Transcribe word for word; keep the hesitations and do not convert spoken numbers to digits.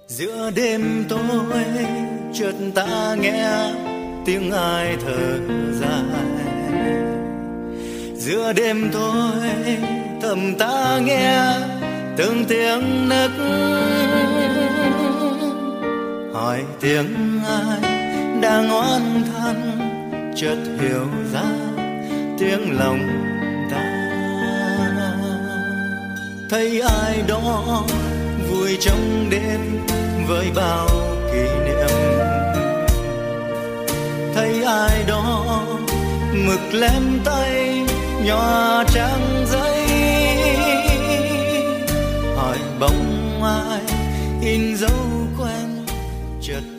Giữa đêm tối chợt ta nghe tiếng ai thở dài. Giữa đêm tối thầm ta nghe từng tiếng nấc, hỏi tiếng ai đang oán than, chợt hiểu ra tiếng lòng ta. Thấy ai đó vui trong đêm với bao kỷ niệm, thấy ai đó mực lem tay nhòa trang giấy, hỏi bóng ai in dấu quen chợt